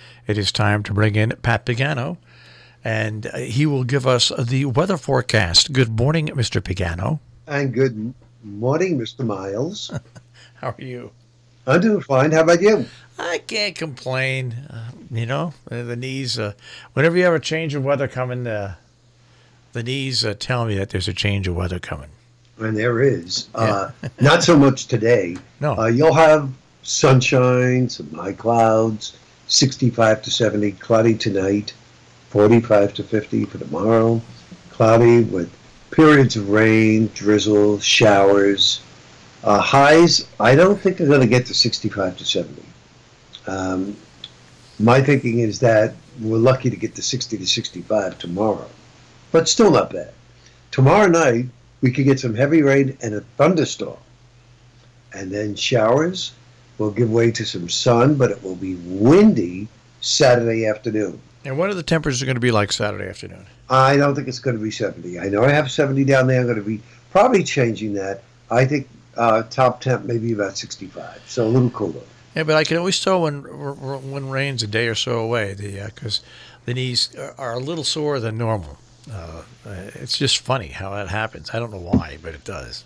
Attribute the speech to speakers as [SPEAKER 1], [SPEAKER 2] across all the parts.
[SPEAKER 1] it is time to bring in Pat Pagano, and he will give us the weather forecast. Good morning, Mr. Pagano.
[SPEAKER 2] And good morning, Mr. Miles.
[SPEAKER 1] How are you?
[SPEAKER 2] I'm doing fine. How about you?
[SPEAKER 1] I can't complain. The knees, whenever you have a change of weather coming, the knees tell me that there's a change of weather coming.
[SPEAKER 2] And there is.
[SPEAKER 1] Yeah.
[SPEAKER 2] Not so much today.
[SPEAKER 1] No.
[SPEAKER 2] You'll have sunshine, some high clouds, 65 to 70, cloudy tonight, 45 to 50 for tomorrow, cloudy with periods of rain, drizzle, showers. Highs, I don't think they're going to get to 65 to 70. My thinking is that we're lucky to get to 60 to 65 tomorrow, but still not bad. Tomorrow night, we could get some heavy rain and a thunderstorm, and then showers will give way to some sun, but it will be windy Saturday afternoon.
[SPEAKER 1] And what are the temperatures going to be like Saturday afternoon?
[SPEAKER 2] I don't think it's going to be 70. I know I have 70 down there. I'm going to be probably changing that. I think top temp maybe about 65, so a little cooler.
[SPEAKER 1] Yeah, but I can always tell when rain's a day or so away, because the knees are a little sore than normal. It's just funny how that happens. I don't know why, but it does.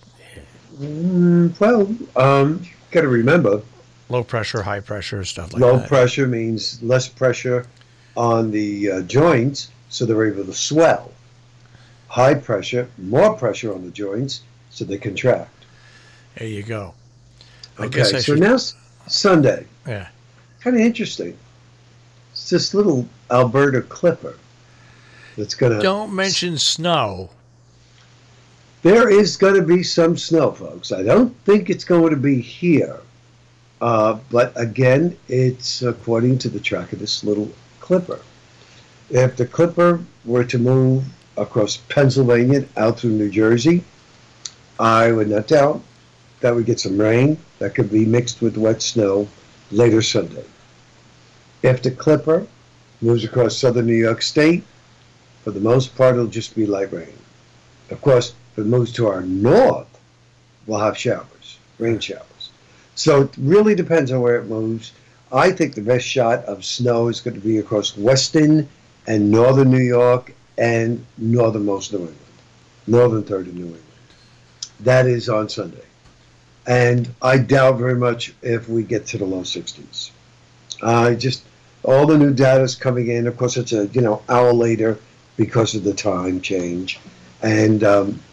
[SPEAKER 2] Got to remember,
[SPEAKER 1] low pressure, high pressure, stuff like
[SPEAKER 2] low
[SPEAKER 1] that.
[SPEAKER 2] Low pressure means less pressure on the joints, so they're able to swell. High pressure, more pressure on the joints, so they contract.
[SPEAKER 1] There you go.
[SPEAKER 2] So now Sunday.
[SPEAKER 1] Yeah.
[SPEAKER 2] Kind of interesting. It's this little Alberta clipper that's going to...
[SPEAKER 1] Don't mention snow.
[SPEAKER 2] There is going to be some snow, folks. I don't think it's going to be here. But again, it's according to the track of this little clipper. If the clipper were to move across Pennsylvania out through New Jersey, I would not doubt that we get some rain that could be mixed with wet snow later Sunday. If the clipper moves across southern New York State, for the most part, it'll just be light rain. Of course, if it moves to our north, we'll have showers, rain showers. So it really depends on where it moves. I think the best shot of snow is going to be across western and northern New York and northernmost New England, northern third of New England. That is on Sunday. And I doubt very much if we get to the low 60s. All the new data is coming in. Of course, it's hour later because of the time change. And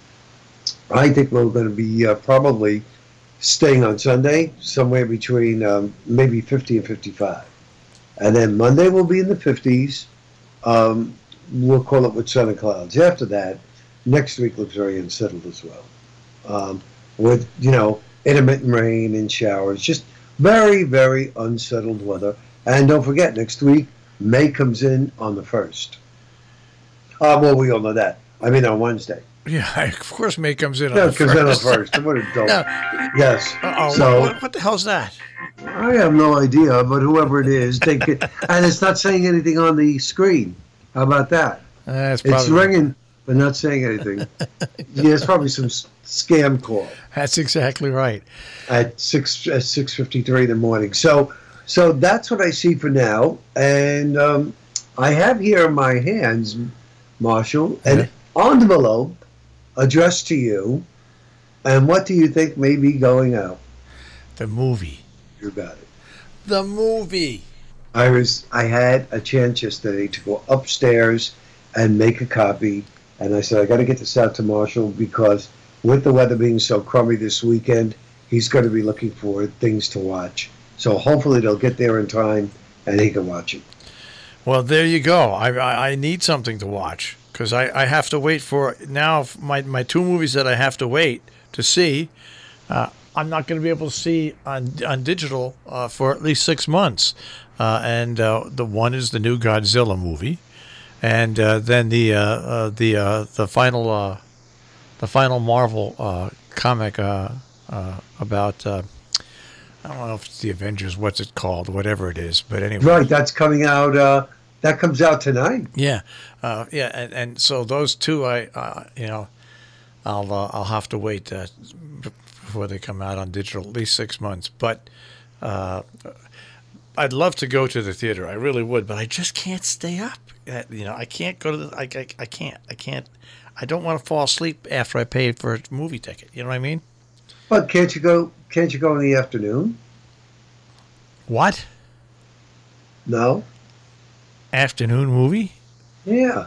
[SPEAKER 2] I think we're going to be probably staying on Sunday somewhere between maybe 50 and 55. And then Monday will be in the 50s. We'll call it with sun and clouds. After that, next week looks very unsettled as well. With, intermittent rain and showers, just very, very unsettled weather. And don't forget, next week, May comes in on the 1st. Well, we all know that. I mean, on Wednesday.
[SPEAKER 1] Yeah, of course May comes in on the 1st.
[SPEAKER 2] Comes in on the 1st. What a dope.
[SPEAKER 1] No.
[SPEAKER 2] Yes.
[SPEAKER 1] Uh-oh.
[SPEAKER 2] So,
[SPEAKER 1] what the hell's that?
[SPEAKER 2] I have no idea, but whoever it is, take it. And it's not saying anything on the screen. How about that? It's ringing, but not saying anything. Yeah, it's probably some scam call.
[SPEAKER 1] That's exactly right.
[SPEAKER 2] At 6:53 in the morning. So that's what I see for now. And I have here in my hands, Marshall, an envelope addressed to you. And what do you think may be going out?
[SPEAKER 1] The movie.
[SPEAKER 2] You got it.
[SPEAKER 1] The movie.
[SPEAKER 2] I had a chance yesterday to go upstairs and make a copy. And I said, I got to get this out to Marshall because with the weather being so crummy this weekend, he's going to be looking for things to watch. So hopefully they'll get there in time and he can watch it.
[SPEAKER 1] Well, there you go. I need something to watch because I have to wait for now my two movies that I have to wait to see. I'm not going to be able to see on digital for at least 6 months. And the one is the new Godzilla movie. And then the final Marvel comic about I don't know if it's the Avengers, what's it called, whatever it is, but anyway.
[SPEAKER 2] Right, that's coming out. That comes out tonight.
[SPEAKER 1] Yeah, and so those two, I'll have to wait before they come out on digital, at least 6 months. But I I'd love to go to the theater. I really would, but I just can't stay up. I can't go to the. I can't. I don't want to fall asleep after I pay for a movie ticket. You know what I mean?
[SPEAKER 2] But can't you go? Can't you go in the afternoon?
[SPEAKER 1] What?
[SPEAKER 2] No.
[SPEAKER 1] Afternoon movie?
[SPEAKER 2] Yeah.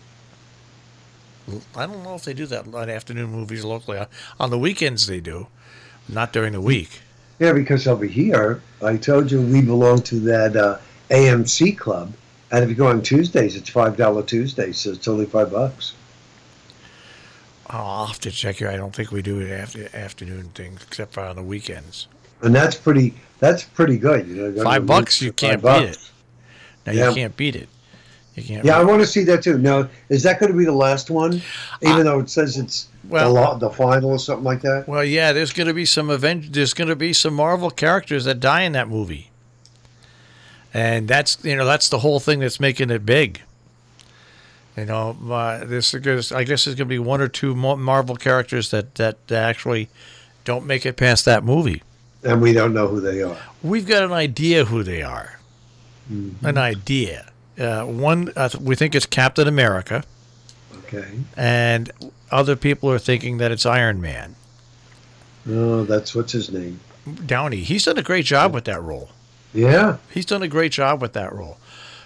[SPEAKER 1] I don't know if they do that on afternoon movies locally. On the weekends they do, not during the week.
[SPEAKER 2] Yeah, because over here, I told you we belong to that AMC club, and if you go on Tuesdays, it's $5 Tuesdays, so it's only $5.
[SPEAKER 1] Oh, I'll have to check here. I don't think we do it after afternoon things except for on the weekends.
[SPEAKER 2] And that's pretty good.
[SPEAKER 1] $5, you can't beat it. No, you can't beat it. You can't.
[SPEAKER 2] Yeah, I want to see that too. Now, is that going to be the last one? Even though it says it's the final or something like that?
[SPEAKER 1] Well, yeah, there's going to be there's going to be some Marvel characters that die in that movie. And that's the whole thing that's making it big. I guess there's going to be one or two Marvel characters that actually don't make it past that movie.
[SPEAKER 2] And we don't know who they are.
[SPEAKER 1] We've got an idea who they are.
[SPEAKER 2] Mm-hmm.
[SPEAKER 1] An idea. One, we think it's Captain America.
[SPEAKER 2] Okay.
[SPEAKER 1] And other people are thinking that it's Iron Man.
[SPEAKER 2] Oh, what's his name?
[SPEAKER 1] Downey. He's done a great job with that role.
[SPEAKER 2] Yeah.
[SPEAKER 1] He's done a great job with that role.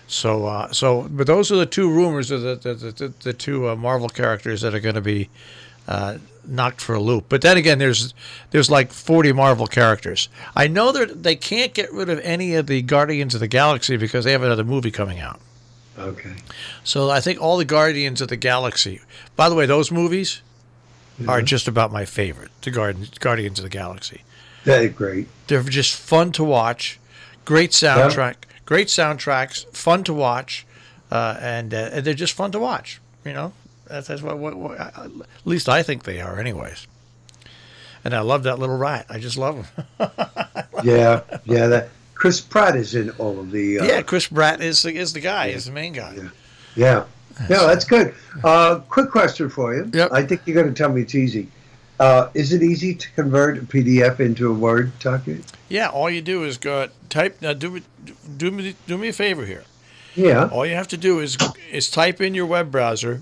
[SPEAKER 1] But those are the two rumors of the two Marvel characters that are going to be knocked for a loop. But then again, there's like 40 Marvel characters. I know that they can't get rid of any of the Guardians of the Galaxy because they have another movie coming out.
[SPEAKER 2] Okay.
[SPEAKER 1] So I think all the Guardians of the Galaxy. By the way, those movies are just about my favorite. The Guardians of the Galaxy.
[SPEAKER 2] They're great.
[SPEAKER 1] They're just fun to watch. Great soundtrack. Yeah. Great soundtracks. Fun to watch, and they're just fun to watch. That's what at least I think they are, anyways. And I love that little rat. I just love him.
[SPEAKER 2] yeah. That Chris Pratt is in all of the.
[SPEAKER 1] Chris Pratt is the guy. Is the main guy.
[SPEAKER 2] Yeah, that's good. Quick question for you.
[SPEAKER 1] Yep.
[SPEAKER 2] I think you're going to tell me it's easy. Is it easy to convert a PDF into a Word document?
[SPEAKER 1] Yeah. All you do is go type. Now, do me a favor here.
[SPEAKER 2] Yeah.
[SPEAKER 1] All you have to do is type in your web browser.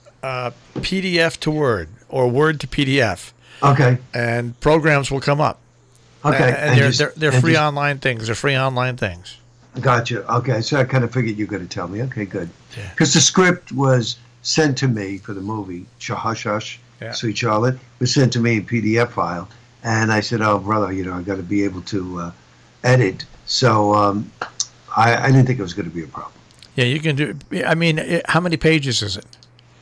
[SPEAKER 1] PDF to Word or Word to PDF.
[SPEAKER 2] Okay.
[SPEAKER 1] And programs will come up.
[SPEAKER 2] Okay.
[SPEAKER 1] And they're free online things. They're free online things.
[SPEAKER 2] Gotcha. Okay. So I kind of figured you were going to tell me. Okay, good.
[SPEAKER 1] Yeah.
[SPEAKER 2] Because the script was sent to me for the movie, Hush Hush, Sweet Charlotte, was sent to me in PDF file. And I said, oh, brother, I got to be able to edit. So I didn't think it was going to be a problem.
[SPEAKER 1] Yeah, you can do. I mean, how many pages is it?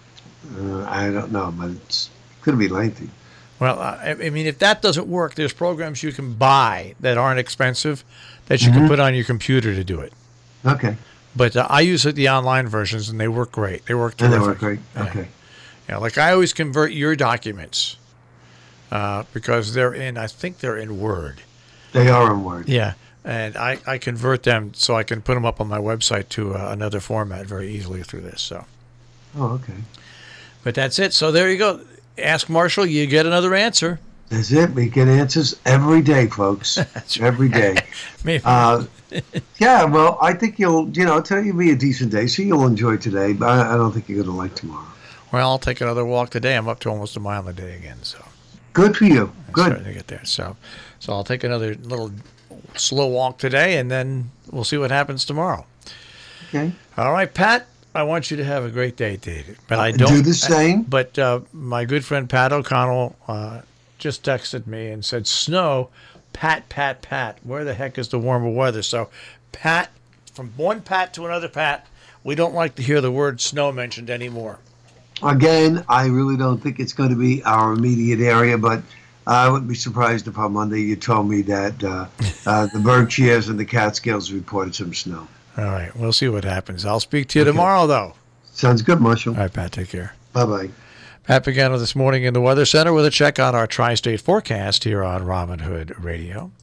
[SPEAKER 2] I don't know, but it's going to be lengthy.
[SPEAKER 1] Well, I mean, if that doesn't work, there's programs you can buy that aren't expensive that you can put on your computer to do it.
[SPEAKER 2] Okay.
[SPEAKER 1] But I use the online versions, and they work great. They work terrific.
[SPEAKER 2] And they work great. Okay.
[SPEAKER 1] Yeah, like I always convert your documents because I think they're in Word.
[SPEAKER 2] They are in Word.
[SPEAKER 1] Yeah. And I convert them so I can put them up on my website to another format very easily through this. So.
[SPEAKER 2] Oh, okay.
[SPEAKER 1] But that's it. So there you go. Ask Marshall, you get another answer.
[SPEAKER 2] That's it. We get answers every day, folks.
[SPEAKER 1] That's right.
[SPEAKER 2] Every day.
[SPEAKER 1] Maybe.
[SPEAKER 2] Yeah, well, I think you'll be a decent day, so you'll enjoy today, but I don't think you're going to like tomorrow.
[SPEAKER 1] Well, I'll take another walk today. I'm up to almost a mile a day again. So.
[SPEAKER 2] Good for you.
[SPEAKER 1] I'm
[SPEAKER 2] Good.
[SPEAKER 1] starting to get there. So I'll take another little slow walk today, and then we'll see what happens tomorrow.
[SPEAKER 2] Okay.
[SPEAKER 1] All right, Pat. I want you to have a great day, David. But I don't
[SPEAKER 2] do the same.
[SPEAKER 1] But my good friend Pat O'Connell just texted me and said, "Snow, Pat. Where the heck is the warmer weather?" So, Pat, from one Pat to another Pat, we don't like to hear the word snow mentioned anymore.
[SPEAKER 2] Again, I really don't think it's going to be our immediate area, but I wouldn't be surprised if on Monday you told me that the Berkshires and the Catskills reported some snow.
[SPEAKER 1] All right, we'll see what happens. I'll speak to you tomorrow, though.
[SPEAKER 2] Sounds good, Marshall.
[SPEAKER 1] All right, Pat, take care.
[SPEAKER 2] Bye-bye.
[SPEAKER 1] Pat Pagano this morning in the Weather Center with a check on our tri-state forecast here on Robin Hood Radio.